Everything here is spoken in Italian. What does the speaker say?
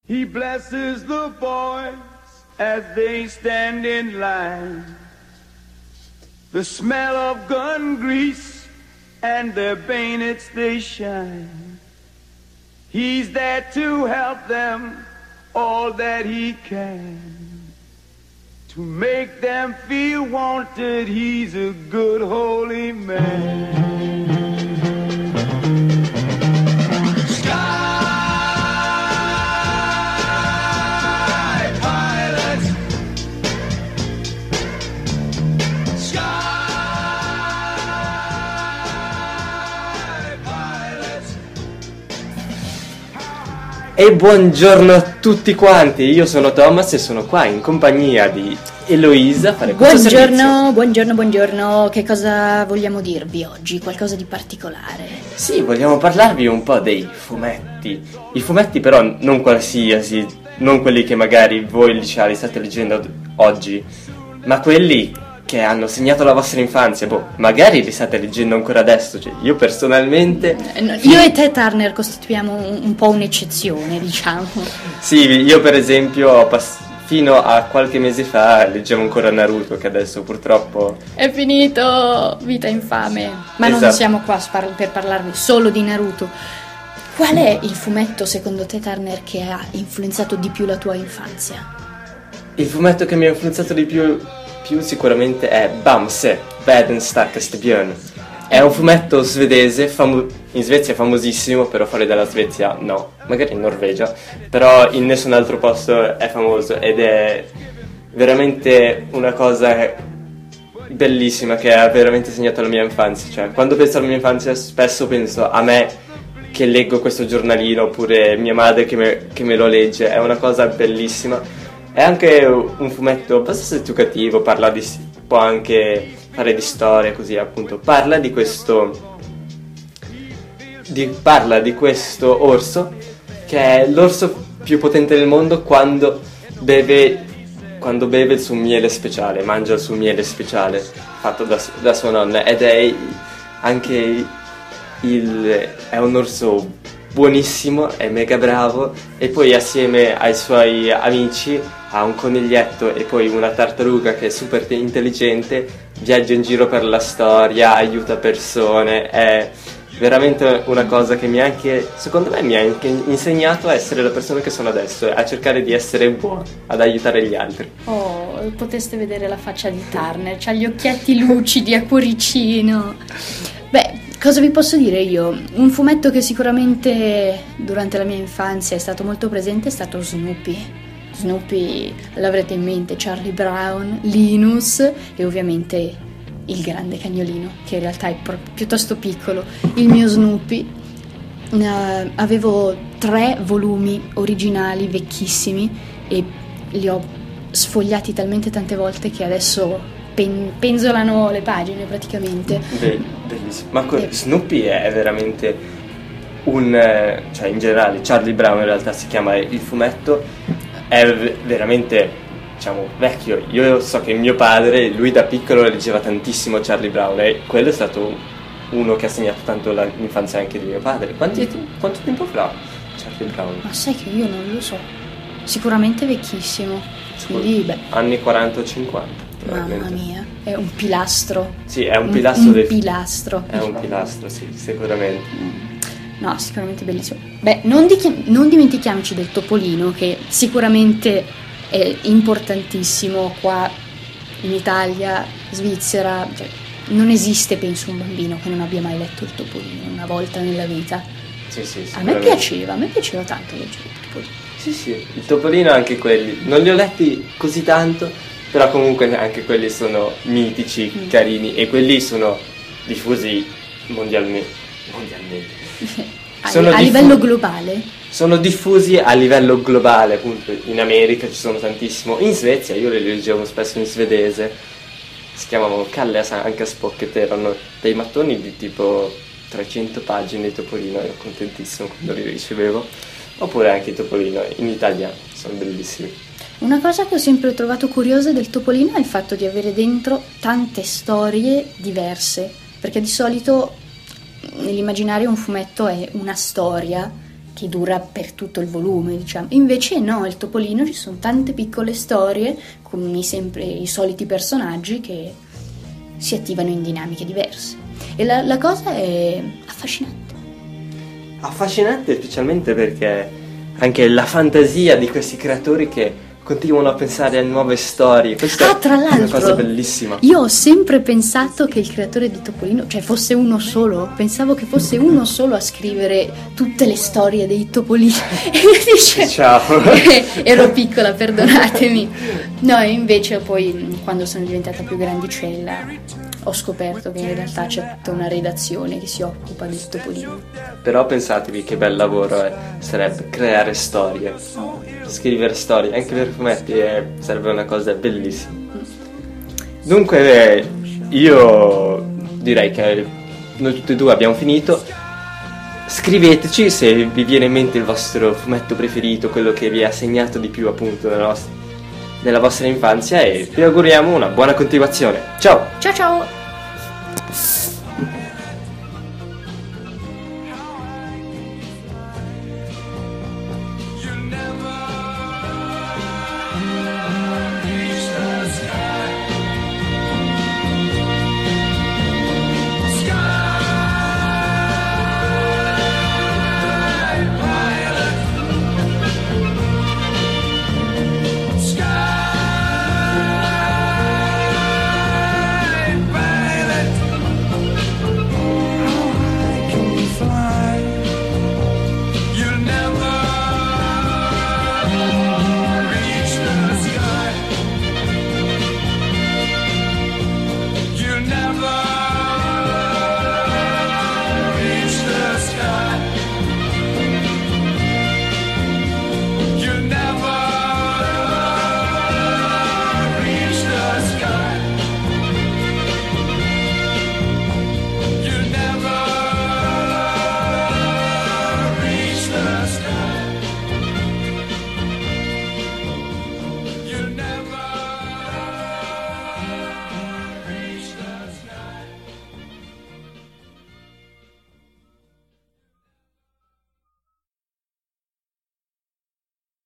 He blesses the boys as they stand in line. The smell of gun grease and their bayonets they shine. He's there to help them all that he can. To make them feel wanted, he's a good holy man. E buongiorno a tutti quanti, io sono Thomas e sono qua in compagnia di Eloisa a fare questo servizio. Buongiorno, che cosa vogliamo dirvi oggi? Qualcosa di particolare? Sì, vogliamo parlarvi un po' dei fumetti. I fumetti però non qualsiasi, non quelli che magari voi liceali state leggendo oggi, ma quelli che hanno segnato la vostra infanzia, magari li state leggendo ancora adesso, cioè io personalmente... Io e te, Turner, costituiamo un po' un'eccezione, diciamo. Sì, io per esempio fino a qualche mese fa leggevo ancora Naruto, che adesso purtroppo... È finito, vita infame. Ma esatto. Non siamo qua per parlarvi solo di Naruto. Qual è il fumetto, secondo te, Turner, che ha influenzato di più la tua infanzia? Il fumetto che mi ha influenzato di più sicuramente è Bamse, Världens starkaste björn. È un fumetto svedese, in Svezia è famosissimo, però fuori dalla Svezia no, magari in Norvegia, però in nessun altro posto è famoso ed è veramente una cosa bellissima che ha veramente segnato la mia infanzia. Cioè, quando penso alla mia infanzia spesso penso a me che leggo questo giornalino, oppure mia madre che me lo legge, è una cosa bellissima. È anche un fumetto abbastanza educativo, può anche fare di storia, così appunto. Parla di questo orso, che è l'orso più potente del mondo quando beve il suo miele speciale, mangia il suo miele speciale fatto da sua nonna, ed è anche è un orso buonissimo, è mega bravo, e poi assieme ai suoi amici ha un coniglietto e poi una tartaruga che è super intelligente, viaggia in giro per la storia, aiuta persone. È veramente una cosa che secondo me mi ha anche insegnato a essere la persona che sono adesso, a cercare di essere buono, ad aiutare gli altri. Oh, poteste vedere la faccia di Turner, c'ha gli occhietti lucidi a cuoricino. Beh, cosa vi posso dire io? Un fumetto che sicuramente durante la mia infanzia è stato molto presente è stato Snoopy. Snoopy l'avrete in mente, Charlie Brown, Linus e ovviamente il grande cagnolino, che in realtà è piuttosto piccolo. Il mio Snoopy, avevo 3 volumi originali vecchissimi e li ho sfogliati talmente tante volte che adesso penzolano le pagine praticamente. Bellissimo. Ma Snoopy è veramente cioè in generale Charlie Brown in realtà si chiama il fumetto, è veramente, diciamo, vecchio. Io so che mio padre, lui da piccolo leggeva tantissimo Charlie Brown e quello è stato uno che ha segnato tanto l'infanzia anche di mio padre. Quanto tempo fa Charlie Brown? Ma sai che io non lo so, sicuramente vecchissimo, quindi anni 40 o 50. Mamma mia, è un pilastro. Sì, è un pilastro pilastro. È un pilastro, sì, sicuramente. No, sicuramente bellissimo. Beh, non dimentichiamoci del Topolino, che sicuramente è importantissimo qua in Italia, Svizzera. Cioè, non esiste, penso, un bambino che non abbia mai letto il Topolino una volta nella vita. Sì, a me piaceva tanto leggere il Topolino. Sì, il Topolino, anche quelli. Non li ho letti così tanto, però comunque anche quelli sono mitici, carini, e quelli sono diffusi mondialmente. A livello globale? Sono diffusi a livello globale, appunto. In America ci sono tantissimo, in Svezia io li leggevo spesso in svedese, si chiamavano Kalle Anka Spocket, erano dei mattoni di tipo 300 pagine di Topolino, ero contentissimo quando li ricevevo. Oppure anche il Topolino in italiano, sono bellissimi. Una cosa che ho sempre trovato curiosa del Topolino è il fatto di avere dentro tante storie diverse, perché di solito nell'immaginario un fumetto è una storia che dura per tutto il volume, diciamo. Invece no, il Topolino ci sono tante piccole storie con i soliti personaggi che si attivano in dinamiche diverse. E la cosa è affascinante. Affascinante specialmente perché anche la fantasia di questi creatori che continuano a pensare a nuove storie. Questa tra l'altro, è una cosa bellissima. Io ho sempre pensato che il creatore di Topolino, cioè fosse uno solo, pensavo che fosse uno solo a scrivere tutte le storie dei Topolini. E io dicevo, ciao. Ero piccola, perdonatemi. No, e invece poi quando sono diventata più grandicella ho scoperto che in realtà c'è tutta una redazione che si occupa del Topolino. Però pensatevi che bel lavoro sarebbe creare storie, scrivere storie, anche per fumetti sarebbe una cosa bellissima. Dunque io direi che noi tutti e due abbiamo finito. Scriveteci se vi viene in mente il vostro fumetto preferito, quello che vi ha segnato di più appunto nella vostra infanzia, e vi auguriamo una buona continuazione. Ciao! Ciao ciao!